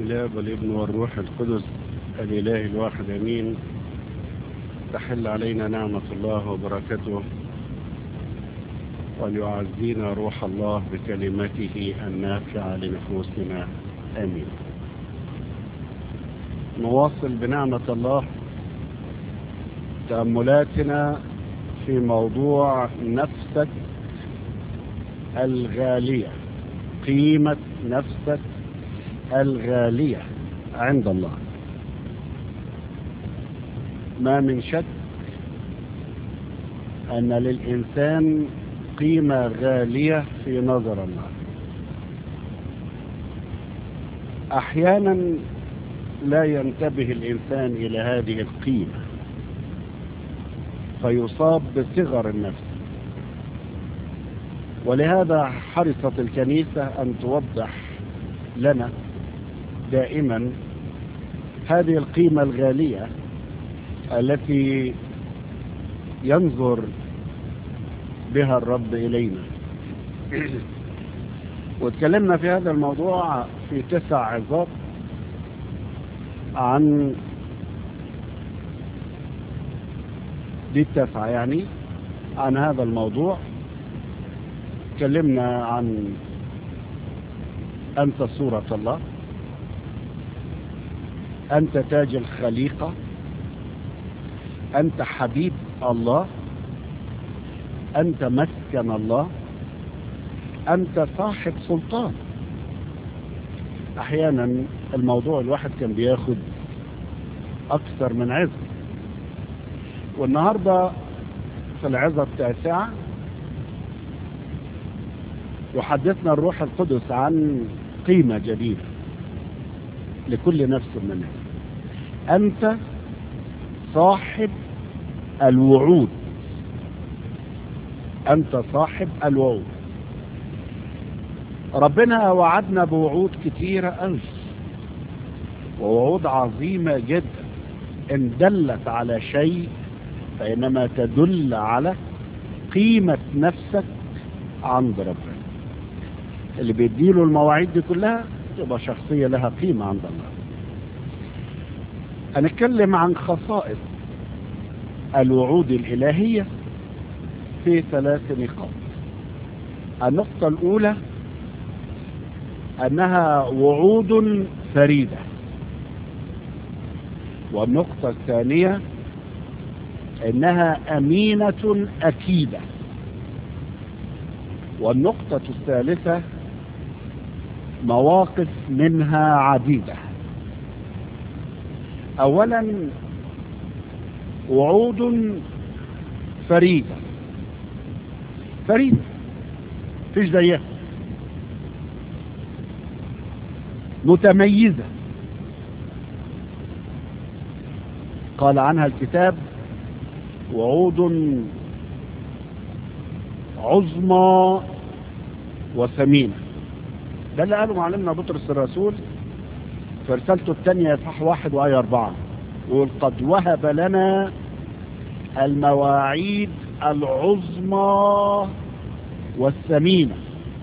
بسم الله والابن والروح القدس الإله الواحد أمين. تحل علينا نعمة الله وبركاته، وليعزينا روح الله بكلمته النافعة لنفوسنا آمين. نواصل بنعمة الله تأملاتنا في موضوع نفسك الغالية، قيمة نفسك الغالية عند الله. ما من شك أن للإنسان قيمة غالية في نظر الله. أحيانا لا ينتبه الإنسان إلى هذه القيمة فيصاب بصغر النفس، ولهذا حرصت الكنيسة أن توضح لنا دائما هذه القيمة الغالية التي ينظر بها الرب إلينا. واتكلمنا في هذا الموضوع في 9 عظات عن دي 9 يعني عن هذا الموضوع. تكلمنا عن أنت صورة الله، أنت تاج الخليقة، أنت حبيب الله، أنت مسكن الله، أنت صاحب سلطان. أحيانا الموضوع الواحد كان بياخد أكثر من عظة، والنهاردة في العظة 9 يحدثنا الروح القدس عن قيمة جديدة لكل نفس منها. أنت صاحب الوعود، أنت صاحب الوعود. ربنا وعدنا بوعود كتيرة أوي، ووعود عظيمة جدا. إن دلت على شيء فإنما تدل على قيمة نفسك عند ربنا. اللي بيديله المواعيد دي كلها تبقى شخصية لها قيمة عند الله. هنتكلم عن خصائص الوعود الإلهية في 3 نقاط. النقطة الأولى أنها وعود فريدة، والنقطة الثانية أنها أمينة أكيدة، والنقطة الثالثة مواقف منها عديدة. أولا وعود فريدة، فريدة فيش زيها، متميزة. قال عنها الكتاب وعود عظمى وثمينة. ده اللي قاله معلمنا بطرس الرسول في رسالته الثانية إصحاح 1 وآية 4، يقول قد وهب لنا المواعيد العظمى والثمينة.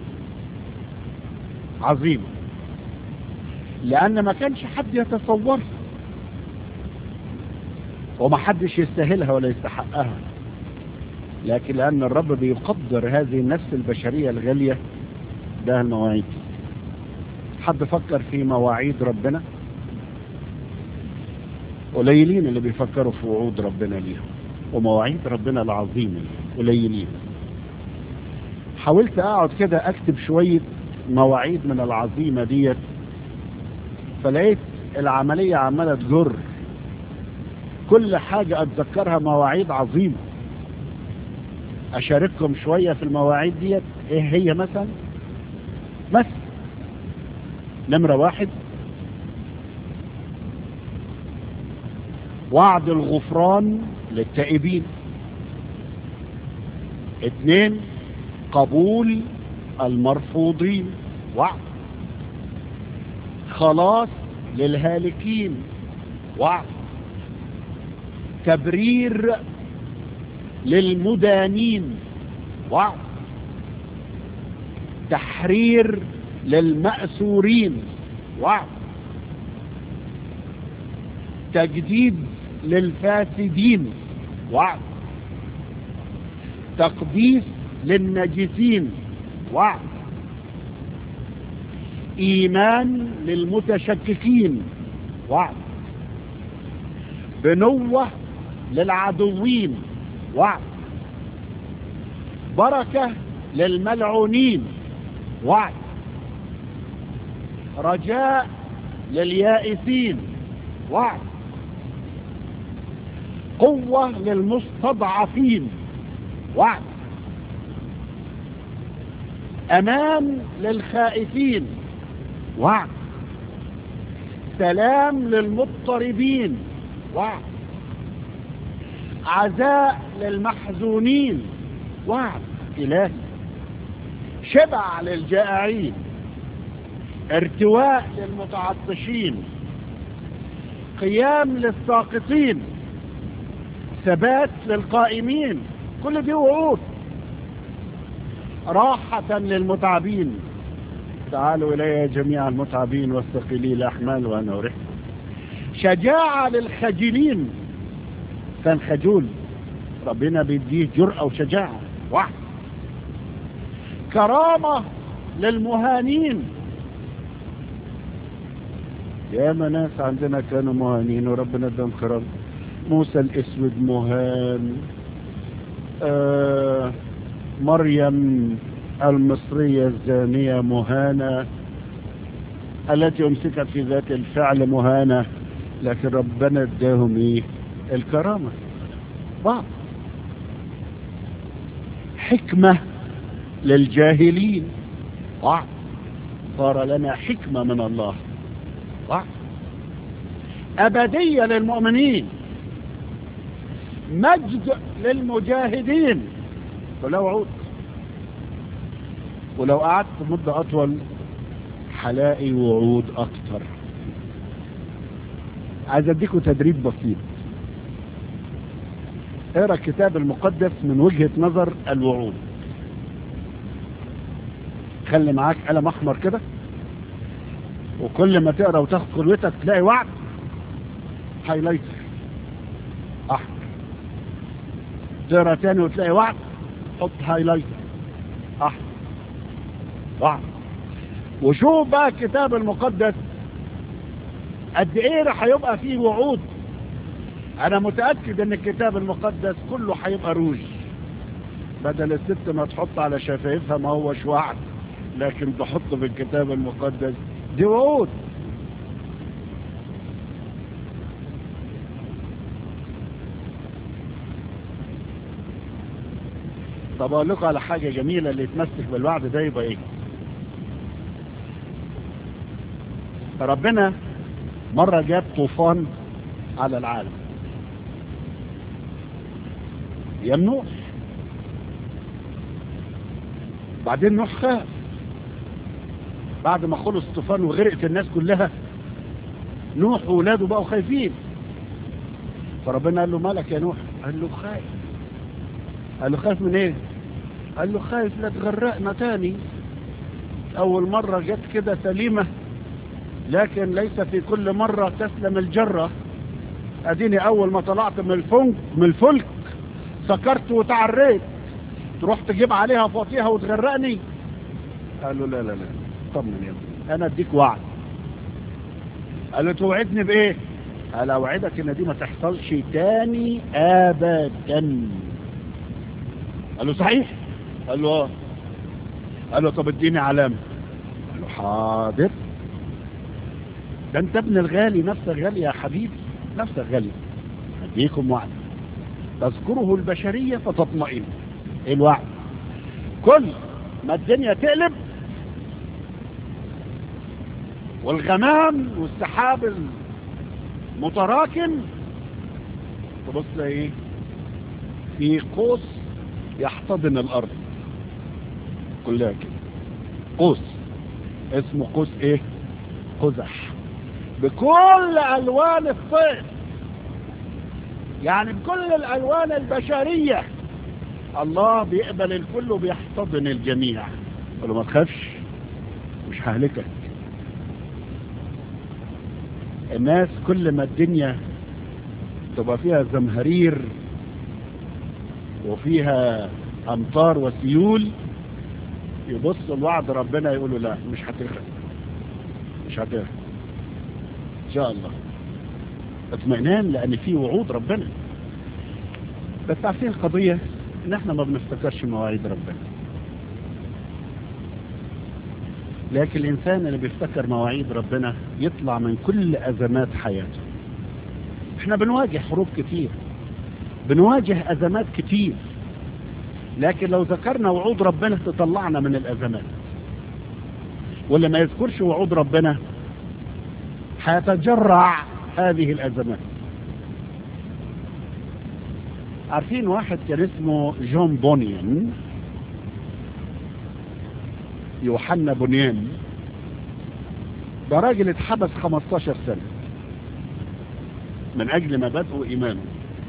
عظيمة لأن ما كانش حد يتصورها، وما حدش يستاهلها ولا يستحقها، لكن لأن الرب بيقدر هذه النفس البشرية الغالية ده المواعيد. حد فكر في مواعيد ربنا؟ قليلين اللي بيفكروا في وعود ربنا ليهم ومواعيد ربنا العظيمة، قليلين. حاولت اقعد كده اكتب شوية مواعيد من العظيمة ديت، فلقيت العملية عمالة تجر، كل حاجة اتذكرها مواعيد عظيمة. اشارككم شوية في المواعيد ديت. ايه هي مثلا؟ نمرة 1 وعد الغفران للتائبين. 2 قبول المرفوضين، وعد. خلاص للهالكين، وعد. تبرير للمدانين، وعد. تحرير للمأسورين، وعد. تجديد للفاسدين، وعد. تقديس للنجسين، وعد. إيمان للمتشككين، وعد. بنوة للعدوين، وعد. بركة للملعونين، وعد. رجاء لليائسين، وعد. قوة للمستضعفين، وعد. أمان للخائفين، وعد. سلام للمضطربين، وعد. عزاء للمحزونين، وعد إلهي. شبع للجائعين، ارتواء للمتعطشين، قيام للساقطين، ثبات للقائمين. كل دي وعود. راحة للمتعبين، تعالوا إلي جميع المتعبين والثقيلي الأحمال وأنا أريحكم. شجاعة للخجلين، كان خجول ربنا بيديه جرأة وشجاعة، واحد. كرامة للمهانين، ياما ناس عندنا كانوا مهانين وربنا اداهم كرامة. موسى الاسود مهان، مريم المصرية الزانية مهانة، التي امسكت في ذات الفعل مهانة، لكن ربنا اداهم ايه؟ الكرامة. بعض. حكمة للجاهلين، بعض. صار لنا حكمة من الله، بعض. أبدية للمؤمنين، مجد للمجاهدين. ولو وعود. ولو قعدت مدة أطول هلاقي وعود أكتر. عايز أديكم تدريب بسيط. اقرأ الكتاب المقدس من وجهة نظر الوعود. خلي معاك قلم أحمر كده، وكل ما تقرأ وتاخد قلوتك تلاقي وعد هايلايتر أحمر. تقرأ تاني وتلاقي وعد، حط هايلايتر أحمر. وعد. وشوف بقى الكتاب المقدس قد ايه رح هيبقى فيه وعود. انا متأكد ان الكتاب المقدس كله هيبقى روج. بدل الست ما تحط على شفايفها ما هوش وعد، لكن تحط في الكتاب المقدس دي وعود. طب اقول لكم على حاجة جميلة اللي يتمسك بالوعد ده يبقى ايه. ربنا مرة جاب طوفان على العالم، يا نوح. بعدين نوح خاف بعد ما خلص الطوفان وغرقت الناس كلها. نوح وولاده بقوا خايفين، فربنا قال له مالك يا نوح؟ قال له خايف. قال له خايف من ايه؟ قال له خايف لا تغرقنا تاني. اول مرة جت كده سليمة، لكن ليس في كل مرة تسلم الجرة. اديني اول ما طلعت من الفلك سكرت وتعريت، تروح تجيب عليها فوطيها وتغرقني. قال له لا لا لا، طمن يا ابني، انا اديك وعد. قال له توعدني بايه؟ قال اوعدك ان دي ما تحصلش تاني ابدا. قال له صحيح؟ قال له اه. قال له طب اديني علامة. قال له حاضر. ده انت ابن الغالي، نفسك غالي يا حبيبي، نفسك غالي. اديكم وعد تذكره البشرية فتطمئن. ايه الوعد؟ كل ما الدنيا تقلب والغمام والسحاب المتراكم، تبص ايه؟ في قوس يحتضن الارض كلها كده. قوس اسمه قوس ايه؟ قزح، بكل الوان الصيف، يعني بكل الالوان البشرية. الله بيقبل الكل وبيحتضن الجميع. قال له ما تخافش، مش ههلكك. الناس كل ما الدنيا تبقى فيها زمهرير وفيها امطار وسيول، يبص لوعد ربنا يقولوا لا مش هتغرق، مش هتغرق ان شاء الله. اطمئنان لان في وعود ربنا. بس عارفين القضية ان احنا ما بنفتكرش مواعيد ربنا، لكن الانسان اللي بيفتكر مواعيد ربنا يطلع من كل ازمات حياته. احنا بنواجه حروب كتير، بنواجه ازمات كتير، لكن لو ذكرنا وعود ربنا تطلعنا من الازمات. واللي ما يذكرش وعود ربنا هيتجرع هذه الازمات. عارفين واحد كان اسمه جون بونيان، يوحنا بونيان، ده راجل اتحبس 15 سنة من اجل مبادئه وايمانه،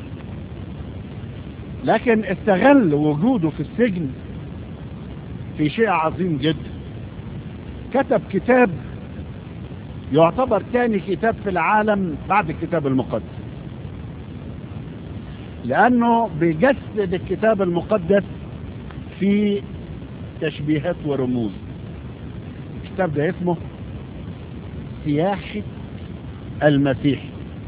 لكن استغل وجوده في السجن في شيء عظيم جدا. كتب كتاب يعتبر ثاني كتاب في العالم بعد الكتاب المقدس، لانه بيجسد الكتاب المقدس في تشبيهات ورموز. الكتاب ده اسمه سياحة المسيح.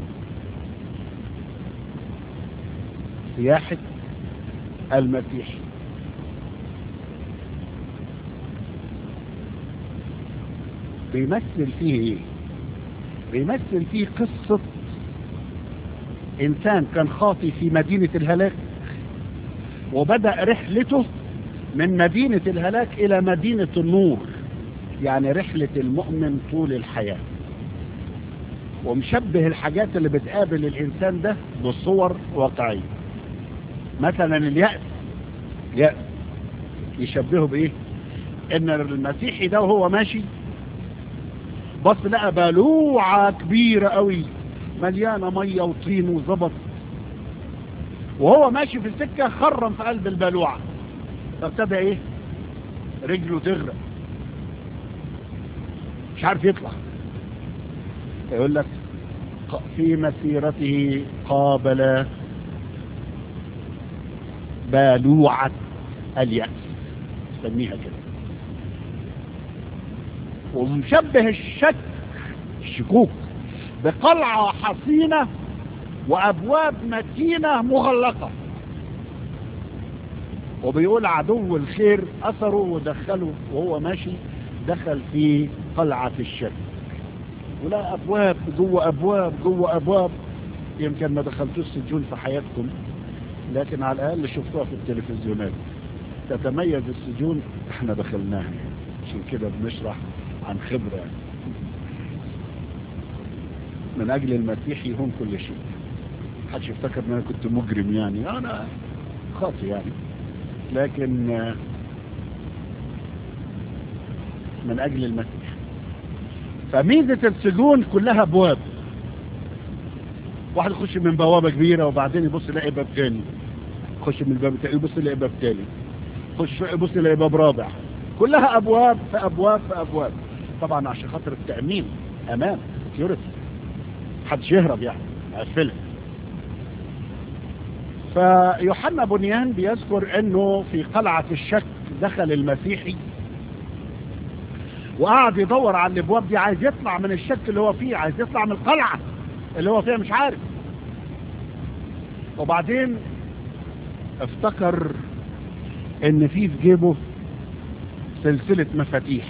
سياحة المسيح. بيمثل فيه ايه؟ بيمثل فيه قصة انسان كان خاطي في مدينة الهلاك، وبدأ رحلته من مدينة الهلاك الى مدينة النور، يعني رحلة المؤمن طول الحياة. ومشبه الحاجات اللي بتقابل الانسان ده بصور واقعية. مثلا اليأس، يشبهه بايه؟ ان المسيحي ده وهو ماشي بص لقى بلوعة كبيرة قوي مليانة مية وطين وزبط، وهو ماشي في السكة خرم في قلب البلوعة، فابتدى ايه؟ رجله تغرق، مش عارف يطلع. يقول لك في مسيرته قابل بلوعة اليأس، سميها كده. ومشبه الشكوك بقلعة حصينة وأبواب متينة مغلقة، وبيقول عدو الخير أثره ودخله وهو ماشي، دخل في قلعة الشك، ولا أبواب جوه أبواب جوه أبواب. يمكن ما دخلتوش سجون في حياتكم، لكن على الأقل شفتوها في التلفزيونات. تتميز السجون، احنا دخلناها، عشان كده بنشرح عن خبرة. من أجل المسيح يهون كل شيء. محدش يفتكر ان انا كنت مجرم، يعني انا خاطئ يعني، لكن من أجل المسيح. فميزة السجون كلها أبواب، واحد يخش من بوابة كبيرة وبعدين يبص يلاقي باب تاني، يخش من الباب التاني يبص يلاقي باب تاني، يخش يبص يلاقي باب رابع، كلها أبواب في أبواب في أبواب. طبعا عشان خاطر التأمين، أمان، سيورتي، محدش يهرب يعني، أقفلها. فيوحنا بونيان بيذكر انه في قلعة الشك دخل المسيحي وقعد يدور على الابواب دي، عايز يطلع من الشك اللي هو فيه، عايز يطلع من القلعة اللي هو فيها، مش عارف. وبعدين افتكر ان في جيبه سلسلة مفاتيح،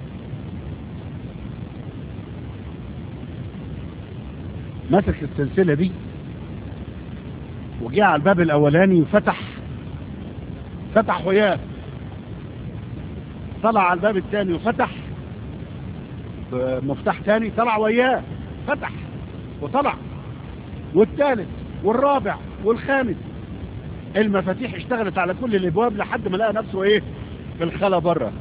مسك السلسلة دي وجاء على الباب الاولاني وفتح وياه، طلع على الباب الثاني وفتح بمفتاح ثاني، طلع وياه فتح وطلع، والثالث والرابع والخامس. المفاتيح اشتغلت على كل الابواب لحد ما لقى نفسه ايه؟ في الخلا بره.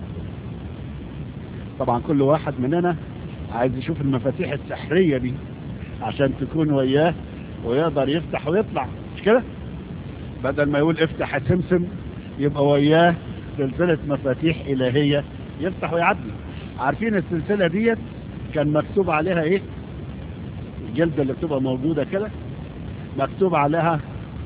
طبعا كل واحد مننا عايز يشوف المفاتيح السحرية دي عشان تكون وياه ويقدر يفتح ويطلع، مش كده؟ بدل ما يقول افتح يا سمسم، يبقى وياه سلسلة مفاتيح إلهية يفتح ويعدي. عارفين السلسلة ديت كان مكتوب عليها ايه؟ الجلدة اللي بتبقى موجودة كده مكتوب عليها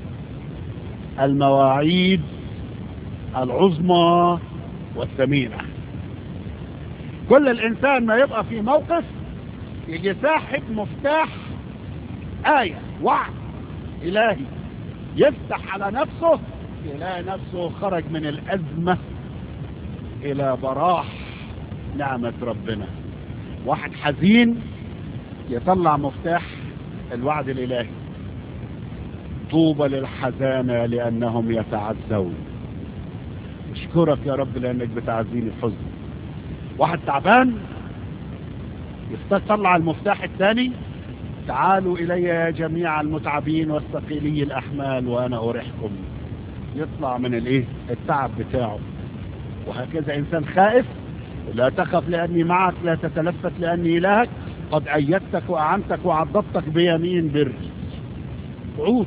المواعيد العظمى والثمينة. كل الإنسان ما يبقى في موقف يجي ساحب مفتاح آية وعد إلهي، يفتح على نفسه يلاقي نفسه خرج من الأزمة إلى براح نعمة ربنا. واحد حزين يطلع مفتاح الوعد الإلهي، طوبى للحزانة لأنهم يتعزون. اشكرك يا رب لأنك بتعزيني الحزن. واحد تعبان يطلع المفتاح الثاني، تعالوا إلي يا جميع المتعبين والثقيلي الأحمال وأنا أريحكم. يطلع من التعب بتاعه. وهكذا إنسان خائف، لا تخف لأني معك، لا تتلفت لأني إلهك، قد أيدتك وأعنتك وعضدتك بيمين بري. وعود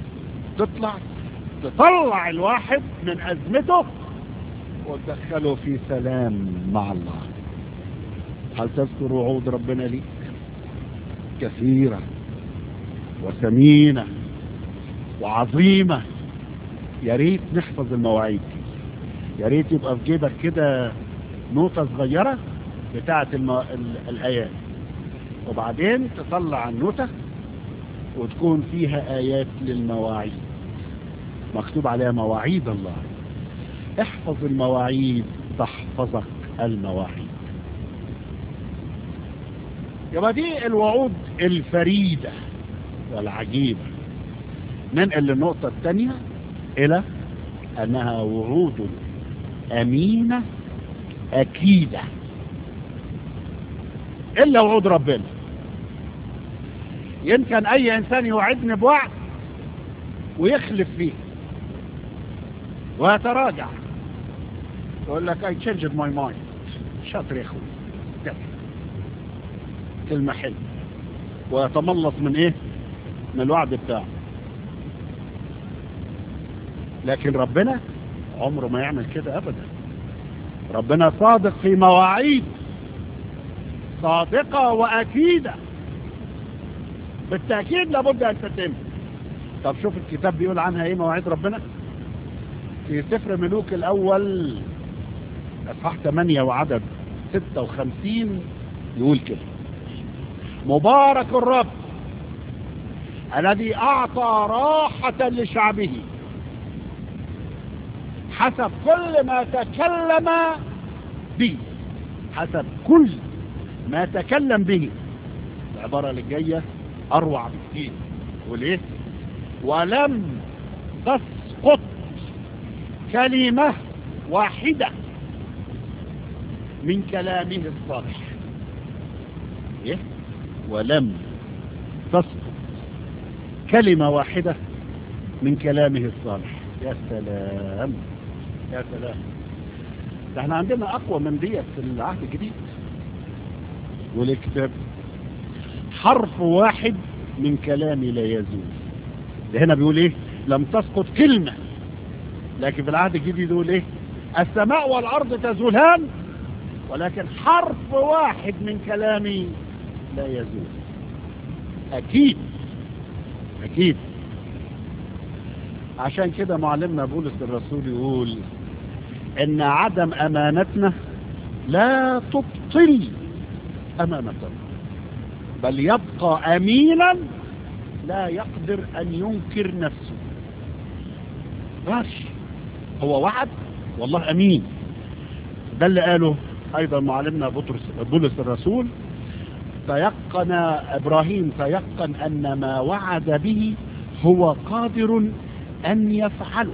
تطلع الواحد من أزمته وتدخله في سلام مع الله. هل تذكر وعود ربنا ليك؟ كثيرة وثمينة وعظيمة. يا ريت نحفظ المواعيد دي. يا ريت يبقى في جيبك كده نوتة صغيرة بتاعة الآيات، وبعدين تطلع النوتة وتكون فيها آيات للمواعيد مكتوب عليها مواعيد الله. احفظ المواعيد تحفظك المواعيد. يبقى دي الوعود الفريدة والعجيبة. ننقل للنقطة الثانية إلى أنها وعود أمينة أكيدة. إلا وعود ربنا. يمكن أي إنسان يوعدني بوعد ويخلف فيه ويتراجع، يقول لك I changed my mind. شاطر يا أخوي، كلمة حلوة، ويتملص من من الوعد بتاعه. لكن ربنا عمره ما يعمل كده أبدا. ربنا صادق في مواعيد، صادقة وأكيدة، بالتأكيد لابد أن تتم. طب شوف الكتاب بيقول عنها مواعيد ربنا في سفر ملوك الأول اصحاح 8 وعدد 56. يقول كده: مبارك الرب الذي أعطى راحة لشعبه حسب كل ما تكلم به. حسب كل ما تكلم به. العبارة اللي جاية أروع بكثير. وليه؟ ولم تسقط كلمة واحدة من كلامه الصالح. ولم تسقط كلمة واحدة من كلامه الصالح. يا سلام يا سلام. ده احنا عندنا أقوى من ديت في العهد الجديد. والكتاب حرف واحد من كلامي لا يزول. ده هنا بيقول لم تسقط كلمة. لكن في العهد الجديد يقول السماء والأرض تزولان ولكن حرف واحد من كلامي لا يزول. أكيد أكيد. عشان كده معلمنا بولس الرسول يقول إن عدم أمانتنا لا تبطل أمانتنا، بل يبقى أمينا لا يقدر أن ينكر نفسه. ماشي، هو وعد والله أمين. ده اللي قاله أيضا معلمنا بولس الرسول: تيقن إبراهيم تيقن أن ما وعد به هو قادر أن يفعله.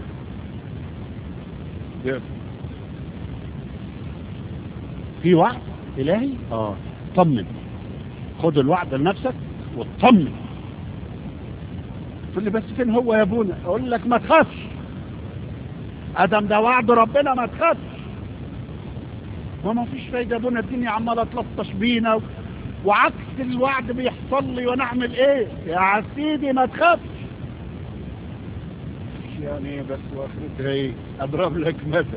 في وعد إلهي؟ طمن. خد الوعد لنفسك وطمن. تقول لي بس فين هو يا ابونا؟ اقول لك ما تخافش، ادم ده وعد ربنا، ما تخافش. وما فيش فايده يا ابونا، الدنيا عماله تلطش بينا وعكس الوعد بيحصل لي ونعمل يا سيدي ما تخافش. يعني بس واخرتها اضرب لك مثل.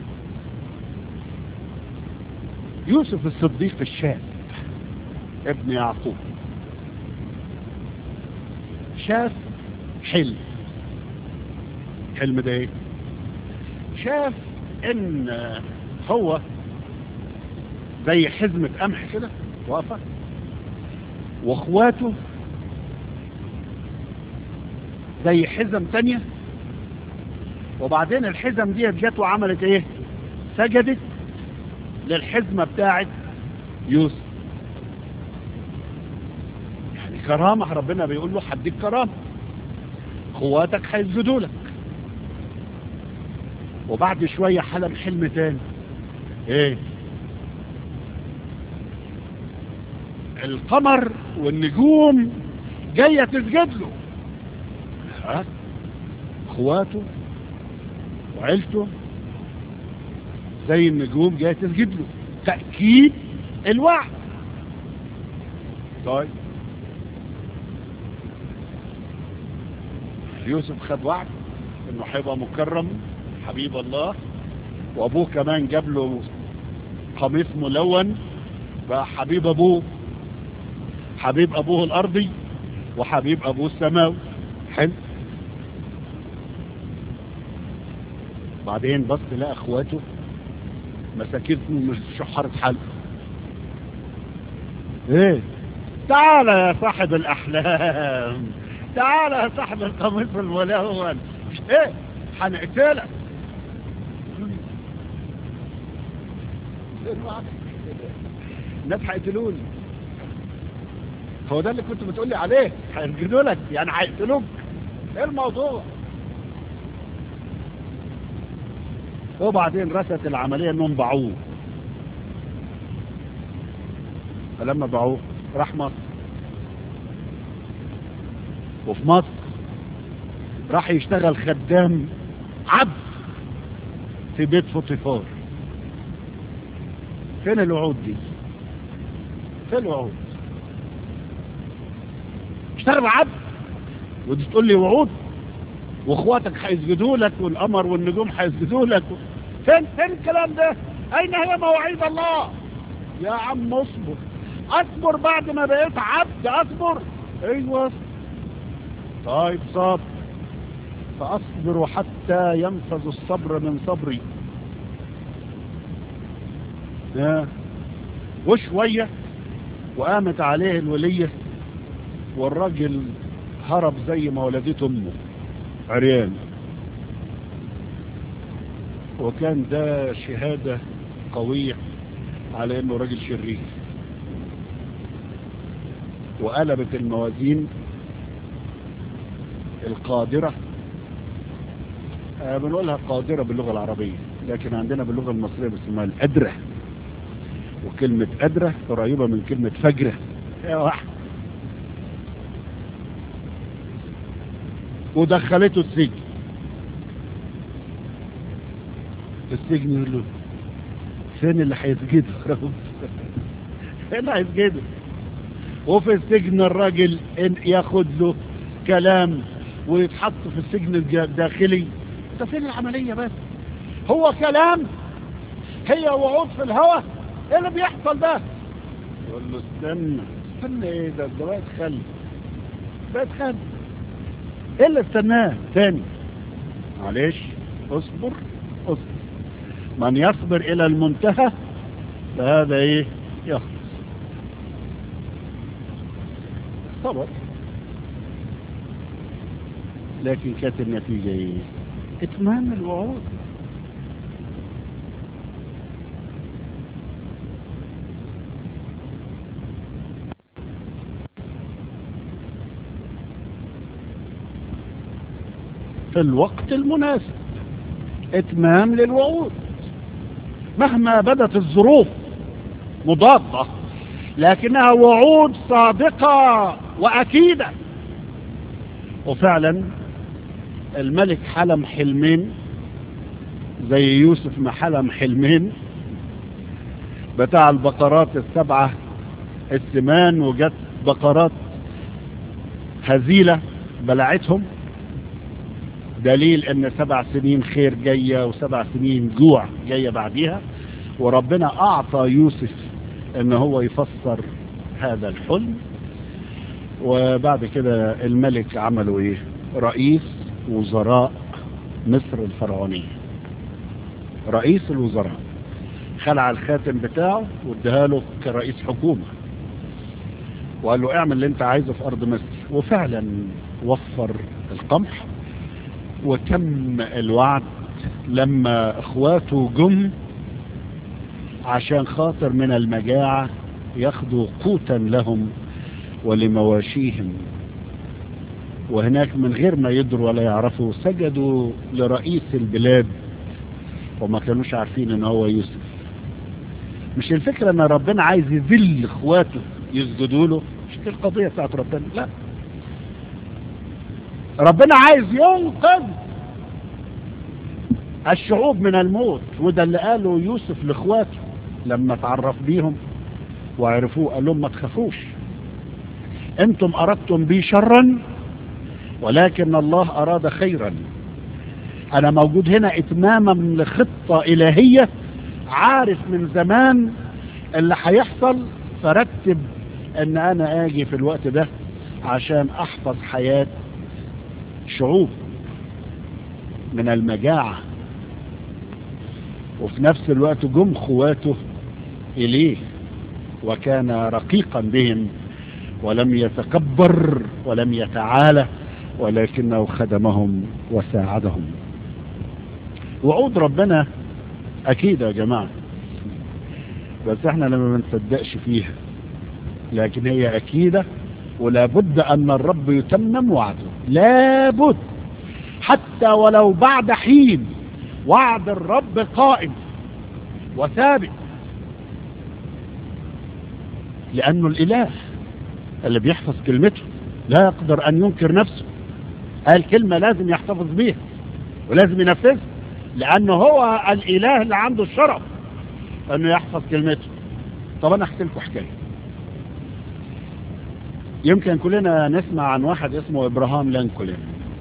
يوسف الصديق الشاب ابن يعقوب شاف حلم ده ايه؟ شاف ان هو زي حزمة قمح كده واقفة، واخواته زي حزم تانية، وبعدين الحزم دي جت وعملت ايه؟ سجدت للحزمة بتاعت يوسف. يعني كرامة، ربنا بيقول له هديك كرامة، اخواتك هيسجدوا لك. وبعد شوية حلم تاني، ايه؟ القمر والنجوم جاية تسجد له. اخواته وعيلته زي النجوم جاية تسجد له، تأكيد الوعد. طيب يوسف خد وعد انه هيبقى مكرم حبيب الله، وابوه كمان جاب له قميص ملون، بقى حبيب ابوه، حبيب ابوه الارضي وحبيب ابوه السماوي. حلو. بعدين بص لقى اخواته مساكين مش شحرة حلق. ايه؟ تعال يا صاحب الاحلام، تعال يا صاحب القميص الملون، ايه هنقتلك. الناس هيقتلوني. هو ده اللي كنت بتقولي عليه، هيسجدوا لك يعني هيقتلوك. ايه الموضوع؟ وبعدين رست العملية انهم باعوه. فلما باعوه راح مصر، وفي مصر راح يشتغل خدام عبد في بيت فوطيفار. فين الوعود دي؟ فين الوعود؟ اشتغل عبد ودي تقول لي وعود، واخواتك هيسجدوا لك والقمر والنجوم هيسجدوا لك. فين الكلام ده؟ اين هي مواعيد الله؟ يا عم اصبر بعد ما بقيت عبد، اصبر. ايوه طيب صبر، فاصبر حتى ينفذ الصبر من صبري. وشوية وقامت عليه الولية، والراجل هرب زي ما ولدته امه عريان. وكان ده شهادة قوية على انه راجل شرير. وقلبت الموازين القادرة، بنقولها قادرة باللغة العربية، لكن عندنا باللغة المصرية باسمها القدرة. وكلمة قدرة قريبة من كلمة فجرة. يا واحد. ودخلته السجن. يقول له فين اللي هيسجده يا رب؟ فين اللي هيسجده؟ وفي السجن الراجل ياخد له كلام ويتحط في السجن الداخلي. ده فين العملية بس؟ هو كلام؟ هي وعود في الهوى؟ ايه اللي بيحصل ده؟ يقول له استنى ايه ده بقى تخلي ايه اللي استناه تاني؟ معلش اصبر. من يصبر الى المنتهى فهذا ايه؟ يخلص. صبر، لكن كانت النتيجة ايه؟ اتمام الوعود. في الوقت المناسب، اتمام للوعود مهما بدت الظروف مضادة، لكنها وعود صادقة وأكيدة. وفعلا الملك حلم حلمين زي يوسف ما حلم حلمين بتاع البقرات السبعة السمان، وجت بقرات هزيلة بلعتهم، دليل ان 7 سنين خير جاية و7 سنين جوع جاية بعديها. وربنا اعطى يوسف ان هو يفسر هذا الحلم. وبعد كده الملك عملوا ايه؟ رئيس وزراء مصر الفرعونية. رئيس الوزراء خلع الخاتم بتاعه واداها له كرئيس حكومة وقال له اعمل اللي انت عايزه في ارض مصر، وفعلا وفر القمح وتم الوعد لما اخواته جم عشان خاطر من المجاعة ياخدوا قوتا لهم ولمواشيهم، وهناك من غير ما يدروا ولا يعرفوا سجدوا لرئيس البلاد وما كانوش عارفين ان هو يوسف. مش الفكرة ان ربنا عايز يذل اخواته يسجدوا له، مش دي القضية بتاعت ربنا، لا، ربنا عايز ينقذ الشعوب من الموت. وده اللي قاله يوسف لاخواته لما تعرف بيهم وعرفوه، قال لهم ما تخافوش، انتم اردتم بي شرا ولكن الله اراد خيرا. انا موجود هنا اتماما لخطة الهية، عارف من زمان اللي هيحصل، فرتب ان انا اجي في الوقت ده عشان احفظ حياة شعوب من المجاعة. وفي نفس الوقت جم خواته اليه وكان رقيقا بهم ولم يتكبر ولم يتعالى، ولكنه خدمهم وساعدهم. وعود ربنا اكيد يا جماعة، بس احنا لما ما نصدقش فيها، لكن هي اكيدة ولابد ان الرب يتمم وعده، لابد حتى ولو بعد حين. وعد الرب قائم وثابت، لانه الاله اللي بيحفظ كلمته لا يقدر ان ينكر نفسه. قال كلمة لازم يحتفظ بيها ولازم ينفذها، لانه هو الاله اللي عنده الشرف انه يحفظ كلمته. طب انا احكي لكم حكايه. يمكن كلنا نسمع عن واحد اسمه ابراهام لينكولن،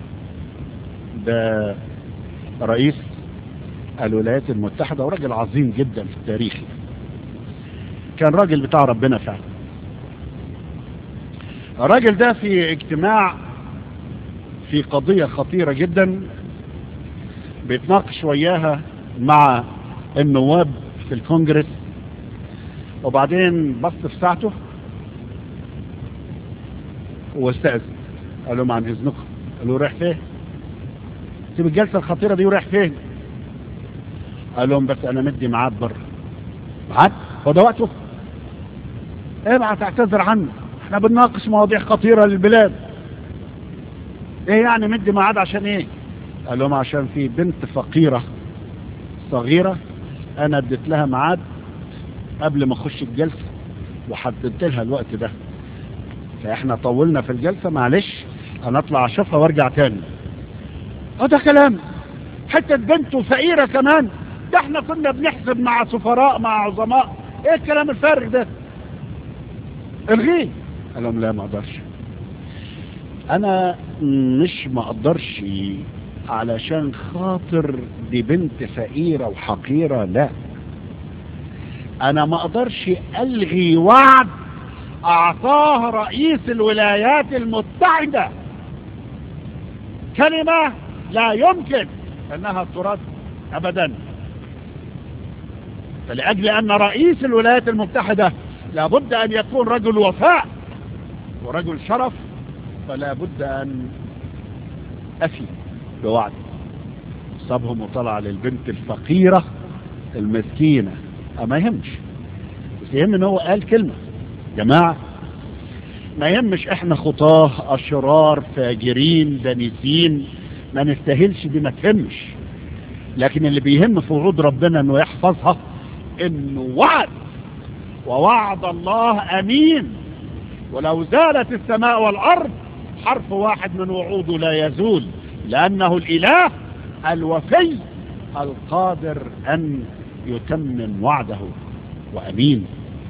ده رئيس الولايات المتحدة وراجل عظيم جدا في التاريخ، كان راجل بتاع ربنا فعلا. الراجل ده في اجتماع في قضية خطيرة جدا بيتناقش وياها مع النواب في الكونجرس، وبعدين بص في ساعته واستأذن، قال لهم عن اذنكم. قال له رايح فين؟ سيب الجلسة الخطيرة دي ورايح فين؟ قال لهم بس انا مدي ميعاد بره. ميعاد؟ هو ده وقته؟ ابعت اعتذر عنه، احنا بنناقش مواضيع خطيرة للبلاد. ايه يعني مدي ميعاد عشان ايه؟ قال لهم عشان في بنت فقيرة صغيرة انا اديت لها ميعاد قبل ما اخش الجلسة وحددت لها الوقت ده، فاحنا طولنا في الجلسة، معلش انا اطلع اشوفها وارجع تاني. ده كلام؟ حتة بنت فقيرة كمان؟ ده احنا كنا بنحسب مع سفراء مع عظماء، ايه الكلام الفارغ ده؟ الغيه. قال لهم لا ما اقدرش، انا مش ما اقدرش علشان خاطر دي بنت فقيرة وحقيرة، لا، انا ما اقدرش الغي وعد اعطاه رئيس الولايات المتحدة، كلمة لا يمكن انها ترد ابدا. فلأجل ان رئيس الولايات المتحدة لابد ان يكون رجل وفاء ورجل شرف، فلا بد ان افي بوعد. صابهم وطلع للبنت الفقيرة المسكينة، ما يهمش، بس يهم ان هو قال كلمة. جماعة ما يهمش احنا خطاه اشرار فاجرين دنيسين ما نستاهلش، دي ما تهمش، لكن اللي بيهم في وعود ربنا انه يحفظها، انه وعد، ووعد الله امين، ولو زالت السماء والارض حرف واحد من وعوده لا يزول، لانه الاله الوفي القادر ان يتمم وعده وامين.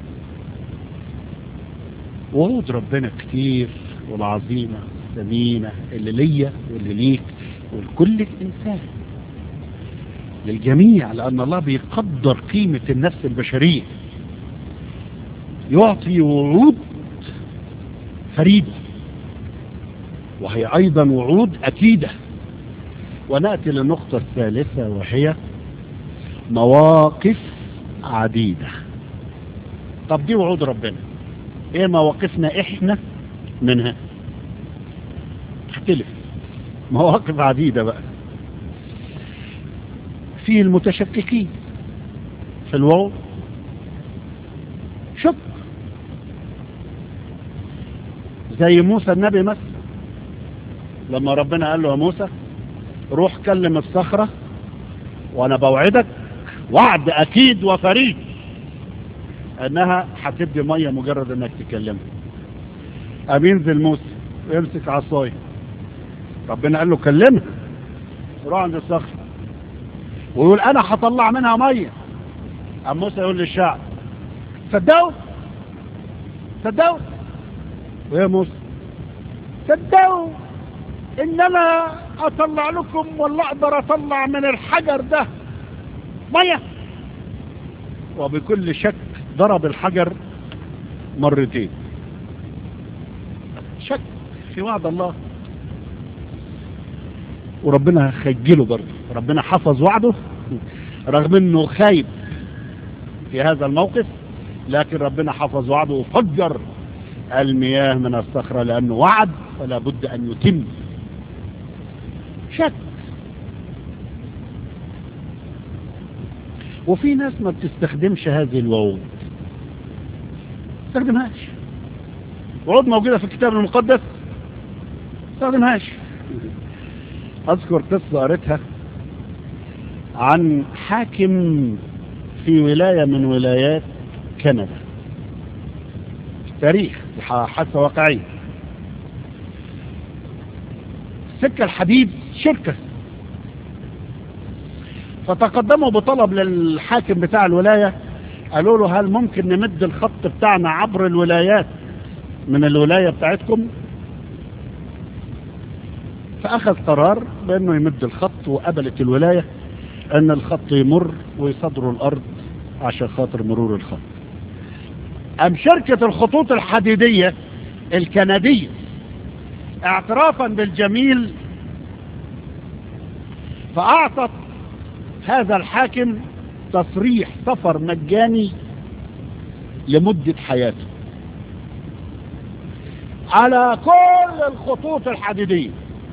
وعود ربنا كتير والعظيمة ثمينة، اللي ليا واللي ليك ولكل الإنسان، للجميع، لأن الله بيقدر قيمة النفس البشرية، يعطي وعود فريدة وهي أيضا وعود أكيدة. ونأتي للنقطة الثالثة وهي مواقف عديدة. طب دي وعود ربنا، ايه مواقفنا احنا منها؟ تختلف. مواقف عديدة بقى. في المتشككين في الوعود، شك، زي موسى النبي مثلا، لما ربنا قال له يا موسى روح كلم الصخرة وانا بوعدك وعد اكيد وفريد انها هتدي مية مجرد انك تكلمها. قام ينزل موسى ويمسك عصايه، ربنا قال له كلمها، روح عند الصخرة ويقول انا هطلع منها مية. قام موسى يقول للشعب صدقوا صدقوا، ويا موسى صدقوا ان انا اطلع لكم ولا اقدر اطلع من الحجر ده مية. وبكل شك ضرب الحجر مرتين. شك في وعد الله، وربنا خجله برضه. ربنا حفظ وعده رغم انه خايب في هذا الموقف، لكن ربنا حفظ وعده وفجر المياه من الصخرة لانه وعد فلا بد ان يتم. شك. وفي ناس ما بتستخدمش هذه الوعود، استخدمهاش. وعود موجودة في الكتاب المقدس استخدمهاش. اذكر قصة قريتها عن حاكم في ولاية من ولايات كندا، تاريخ حادثة واقعية. سكة الحديد شركة، فتقدموا بطلب للحاكم بتاع الولاية، قالوا له هل ممكن نمد الخط بتاعنا عبر الولايات من الولاية بتاعتكم؟ فأخذ قرار بأنه يمد الخط، وقبلت الولاية أن الخط يمر ويصدروا الأرض عشان خاطر مرور الخط. أم شركة الخطوط الحديدية الكندية اعترافا بالجميل فأعطت هذا الحاكم تصريح سفر مجاني لمدة حياته على كل الخطوط الحديدية.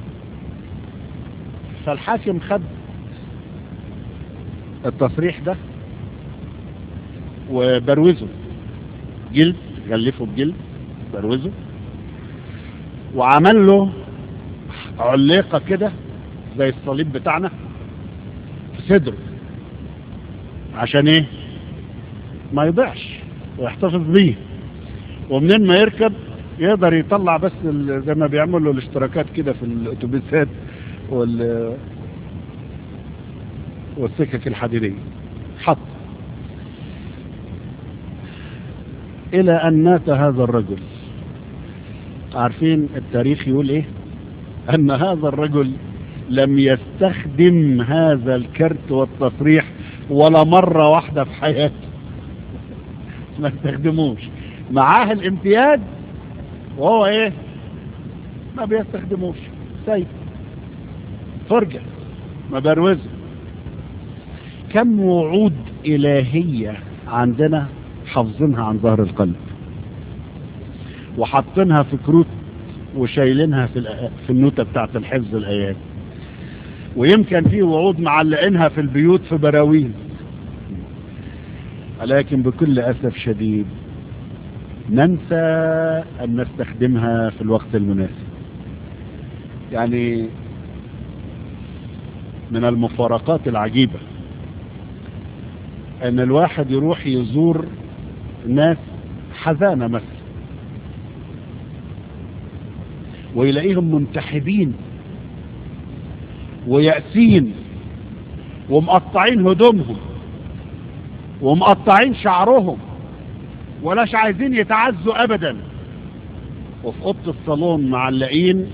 فالحاكم خد التصريح ده وبروزه جلد، غلفه بجلد بروزه، وعمل له عليقة كده زي الصليب بتاعنا في صدره. عشان ايه؟ ما يضيعش ويحتفظ بيه، ومنين ما يركب يقدر يطلع بس زي ما بيعملوا الاشتراكات كده في الاتوبيسات والسكك الحديدية. حط الى ان مات هذا الرجل. عارفين التاريخ يقول ايه؟ ان هذا الرجل لم يستخدم هذا الكرت والتصريح ولا مرة واحدة في حياته. ما استخدموش، معاه الامتياز وهو ايه؟ ما بيستخدموش، سيد فرجة ما بروزه. كم وعود إلهية عندنا حافظينها عن ظهر القلب وحاطينها في كروت وشايلينها في النوتة بتاعت الحفظ الآيات، ويمكن في وعود معلقينها في البيوت في براويل، ولكن بكل أسف شديد ننسى أن نستخدمها في الوقت المناسب. يعني من المفارقات العجيبة أن الواحد يروح يزور ناس حزانة مثلا ويلاقيهم منتحبين ويأسين ومقطعين هدومهم ومقطعين شعرهم ولاش عايزين يتعزوا أبدا، وفي أوضة الصالون معلقين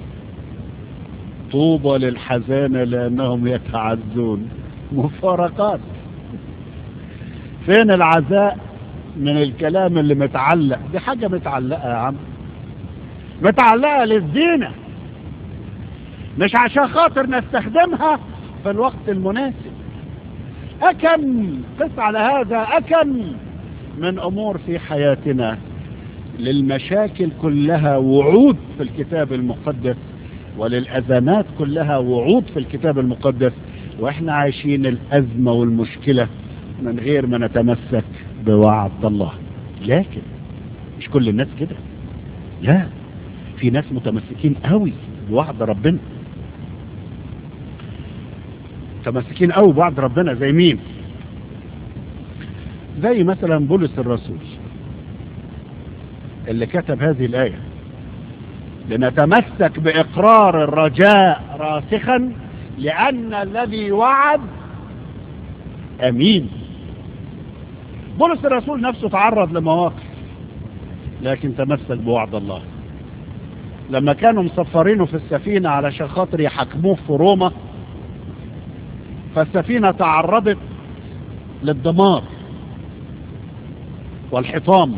طوبى للحزانة لأنهم يتعزون. مفارقات. فين العزاء من الكلام اللي متعلق؟ دي حاجة متعلقة يا عم، متعلقة للزينة مش عشان خاطر نستخدمها في الوقت المناسب. أكم قس على هذا، أكم من أمور في حياتنا للمشاكل كلها وعود في الكتاب المقدس، وللأزمات كلها وعود في الكتاب المقدس، وإحنا عايشين الأزمة والمشكلة من غير ما نتمسك بوعد الله. لكن مش كل الناس كده، لا، في ناس متمسكين قوي بوعد ربنا، متمسكين قوي بوعد ربنا. زي مين؟ زي مثلا بولس الرسول اللي كتب هذه الآية: لنتمسك بإقرار الرجاء راسخا لأن الذي وعد أمين. بولس الرسول نفسه تعرض لمواقف لكن تمسك بوعد الله. لما كانوا مسفرينه في السفينة علشان خاطر يحكموه في روما، فالسفينة تعرضت للدمار والحطام،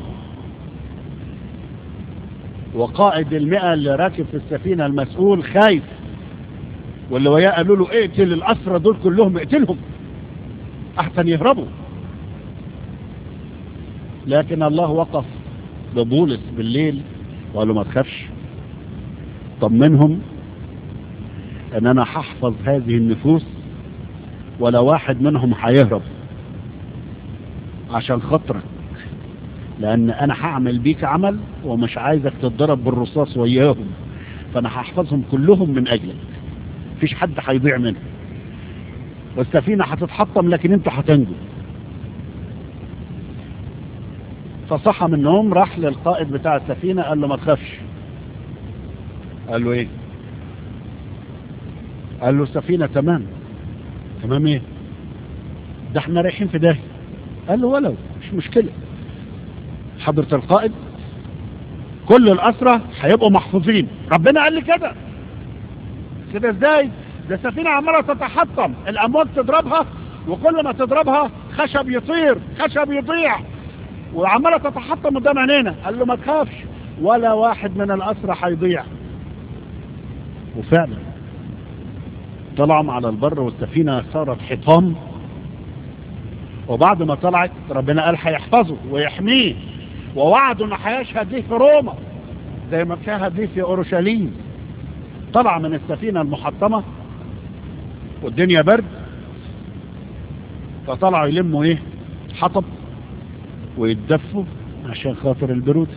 وقائد المئة اللي راكب في السفينة المسؤول خايف، واللي وياه قالوا له اقتل الأسرى دول كلهم، اقتلهم احسن يهربوا. لكن الله وقف ببولس بالليل وقال له ما تخافش، طمنهم ان انا هحفظ هذه النفوس ولا واحد منهم هيهرب عشان خاطرك، لان انا هعمل بيك عمل ومش عايزك تتضرب بالرصاص وياهم، فانا هحفظهم كلهم من اجلك، مفيش حد هيضيع منهم، والسفينة هتتحطم لكن انتوا هتنجوا. فصحى من النوم، راح للقائد بتاع السفينة قال له ما تخافش. قال له ايه؟ قال له السفينة تمام. تمام ايه؟ ده احنا رايحين في داهية. قال له ولو مش مشكلة حضرة القائد، كل الأسرى هيبقوا محفوظين. ربنا قال لي كده. كده ازاي؟ ده السفينة عمالة تتحطم، الأمواج تضربها، وكل ما تضربها خشب يطير، خشب يضيع، وعمالة تتحطم قدام عينينا. قال له ما تخافش ولا واحد من الأسرى هيضيع. وفعلا طلعوا على البر والسفينة صارت حطام، وبعد ما طلعت ربنا قال هيحفظه ويحميه، ووعده انه هيشهد ليه في روما زي ما شاهد ليه في اورشليم. طلع من السفينة المحطمة والدنيا برد، فطلعوا يلموا ايه؟ حطب ويتدفوا عشان خاطر البرودة.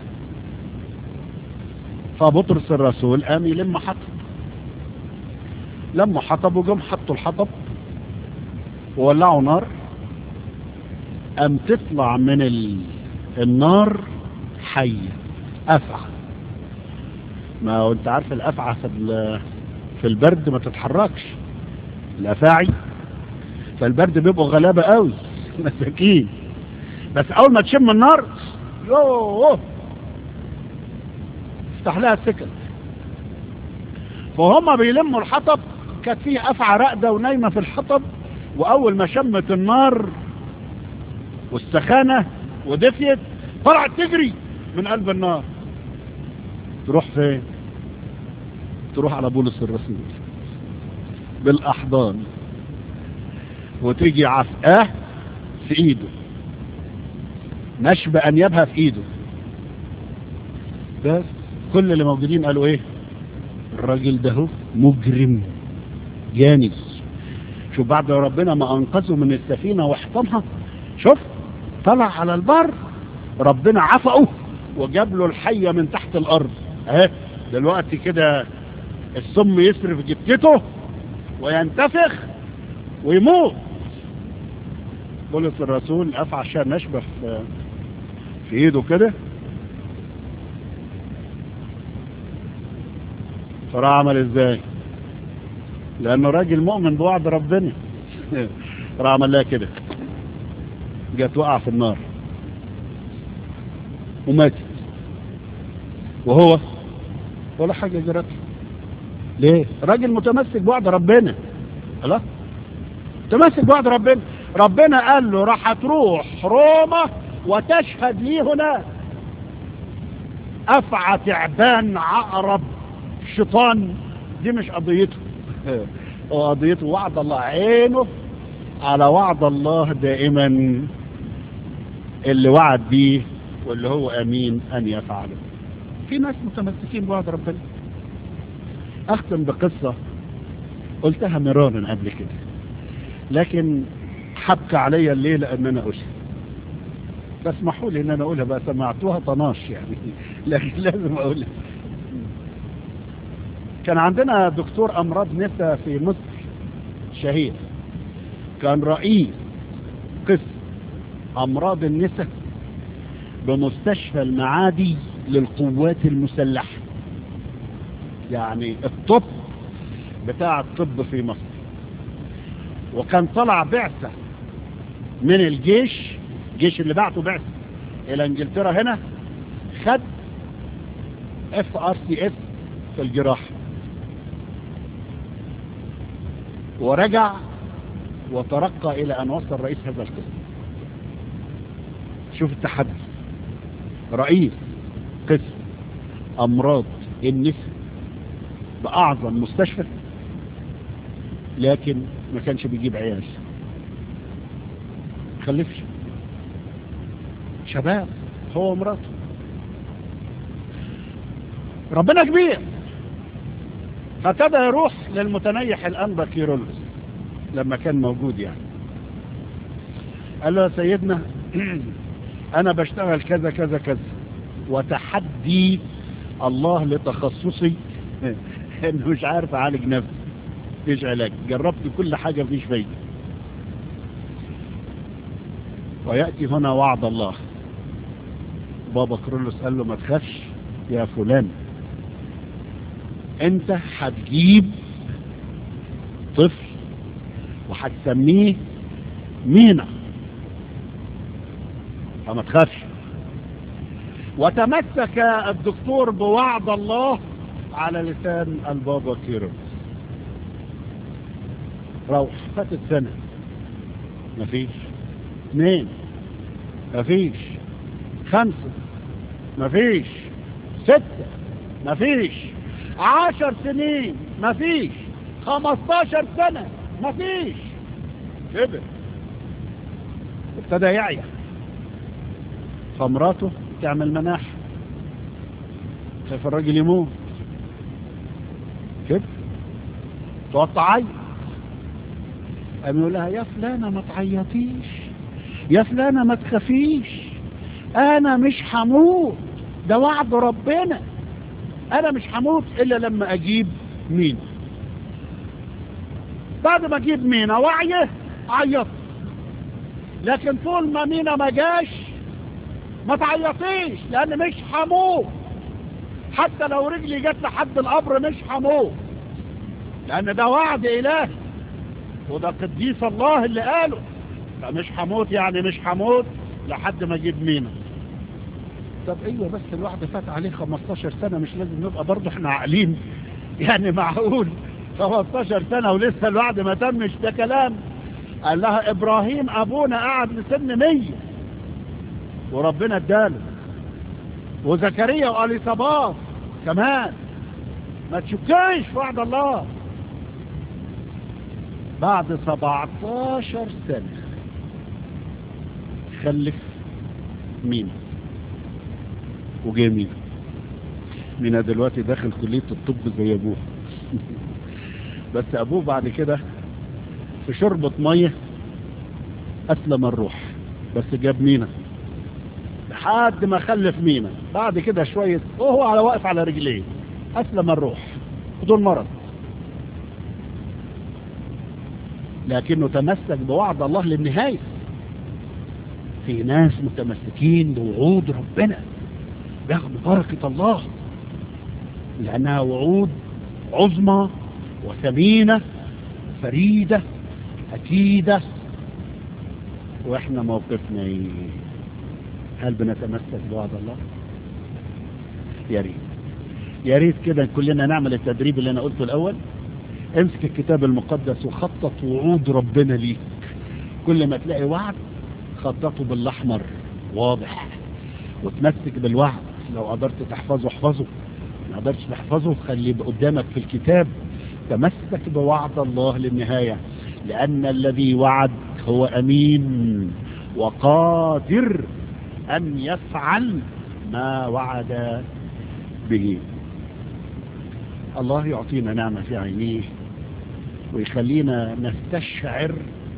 فبطرس الرسول قام يلم حطب، لموا حطب وجم حطوا الحطب وولعوا نار، قام تطلع من النار حية أفعى. ما هو انت عارف الأفعى في البرد ما تتحركش، الأفاعي فالبرد بيبقوا غلابة قوي مساكين، بس أول ما تشم النار يوه افتح لها السكن. فهم بيلموا الحطب، كانت فيه أفعى راقدة ونايمة في الحطب، وأول ما شمت النار والسخانة ودفيت طلعت تجري من قلب النار. تروح فين؟ تروح على بولس الرسول بالأحضان وتيجي عفقاه في ايده، نشب انيابها في ايده. بس كل اللي موجودين قالوا ايه؟ الراجل ده هو مجرم جاني. شوف بعد ربنا ما انقذه من السفينة واحطمها، شوف طلع على البر، ربنا عفقه وجاب له الحية من تحت الارض. اهي دلوقتي كده السم يسري في جبتته وينتفخ ويموت. بولس الرسول افعى عشان نشبه في ايده كده، ترى عمل ازاي؟ لانه راجل مؤمن بوعد ربنا. ترى عمل لها كده، جت وقع في النار وماتت، وهو ولا حاجة جرت. ليه؟ راجل متمسك بوعد ربنا. خلاص متمسك بوعد ربنا. ربنا قال له راح تروح روما وتشهد لي هناك. أفعى تعبان عقرب شيطان دي مش قضيته، وقضيته وعد الله، عينه على وعد الله دائما اللي وعد بيه واللي هو امين ان يفعله. في ناس متمسكين بوعد ربنا. اختم بقصة قلتها مرارا قبل كده، لكن حبك عليا الليلة ان انا اقولها، فاسمحوا لي ان انا اقولها بقى، سمعتوها طناش يعني لكن لازم اقولها. كان عندنا دكتور امراض نساء في مصر شهير، كان رئيس قسم امراض النساء بمستشفى المعادي للقوات المسلحة، يعني الطب بتاع الطب في مصر. وكان طلع بعثة من الجيش اللي بعته بعثة الى انجلترا، هنا خد FRCS في الجراحة، ورجع وترقى الى ان وصل رئيس هذا القسم. شوف التحدي، رئيس قسم امراض النساء باعظم مستشفى، لكن ما كانش بيجيب عيال، خلفش شباب هو ومراته. ربنا كبير، فابتدى يروح للمتنيح الانبا كيرلس لما كان موجود، يعني قال له يا سيدنا انا بشتغل كذا كذا كذا، وتحدي الله لتخصصي انه مش عارف اعالج نفسي، مفيش علاج، جربت كل حاجة مفيش فايدة. ويأتي هنا وعد الله. بابا كيرلس قال له ما تخافش يا فلان، انت هتجيب طفل وهتسميه مينا، فما تخافش. وتمسك الدكتور بوعد الله على لسان البابا كيرلس. روح فاتت سنة مفيش، 2 مفيش، 5 مفيش، 6 مفيش، 10 سنين مفيش، 15 سنة مفيش. كبر، ابتدى يعيا، فمراته تعمل مناح، خايف الراجل يموت، كبر، تقعد تعيط. قام يقول لها يا فلانة ما تعيطيش، يا فلانة ما تخافيش، انا مش هموت، ده وعد ربنا، انا مش هموت الا لما اجيب مينا. بعد ما اجيب مينا وعيه عيط، لكن طول ما مينا ما جاش ما تعيطيش، لان مش هموت، حتى لو رجلي جت لحد القبر مش هموت، لان ده وعد الهي وده قديس الله اللي قاله، فمش هموت يعني مش هموت لحد ما اجيب مينا. طب ايوه بس الواحد فات عليه 15 سنة، مش لازم نبقى برضه احنا عاقلين يعني؟ معقول 15 سنة ولسه الوعد ما تمش؟ ده كلام. قال لها ابراهيم ابونا قعد لسن 100 وربنا اداله، وزكريا واليصابات كمان، ما تشكيش في وعد الله. بعد 17 سنة خلف مينا، وجاي مينا دلوقتي داخل كلية الطب زي ابوه بس ابوه بعد كده في شربة مية اسلم الروح، بس جاب مينا لحد ما خلف مينا. بعد كده شوية وهو على واقف على رجليه اسلم الروح بدون مرض، لكنه تمسك بوعد الله للنهاية. في ناس متمسكين بوعود ربنا بياخدوا بركة الله، لأنها وعود عظمى وثمينة فريدة أكيدة. وإحنا موقفنا إيه؟ هل بنتمسك بوعد الله؟ يا ريت يا ريت كده كلنا نعمل التدريب اللي أنا قلته الأول. امسك الكتاب المقدس وخطط وعود ربنا ليك، كل ما تلاقي وعد خططه بالأحمر واضح، وتمسك بالوعد. لو قدرت تحفظه احفظه، ما قدرتش تحفظه خليه قدامك في الكتاب تمسك بوعد الله للنهاية، لأن الذي وعد هو أمين وقادر أن يفعل ما وعد به. الله يعطينا نعمة في عينيه ويخلينا نستشعر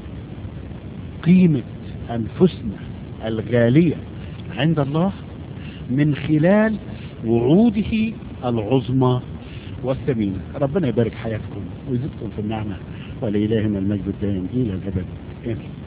قيمة أنفسنا الغالية عند الله من خلال وعوده العظمى والثمينة. ربنا يبارك حياتكم ويزدكم في النعمة، ولإلهنا المجد الدائم إلى الأبد. آمين.